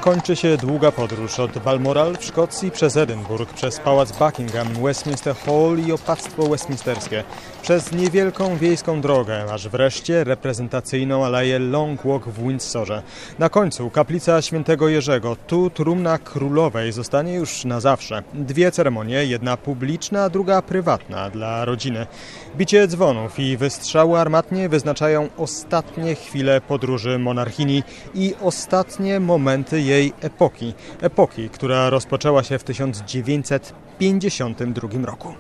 Kończy się długa podróż od Balmoral w Szkocji przez Edynburg, przez pałac Buckingham, Westminster Hall i opactwo westminsterskie, przez niewielką wiejską drogę, aż wreszcie reprezentacyjną aleję Long Walk w Windsorze. Na końcu kaplica świętego Jerzego. Tu trumna królowej zostanie już na zawsze. 2 ceremonie, jedna publiczna, druga prywatna dla rodziny. Bicie dzwonów i wystrzały armatnie wyznaczają ostatnie chwile podróży monarchini i ostatnie momenty jej epoki. Epoki, która rozpoczęła się w 1952 roku.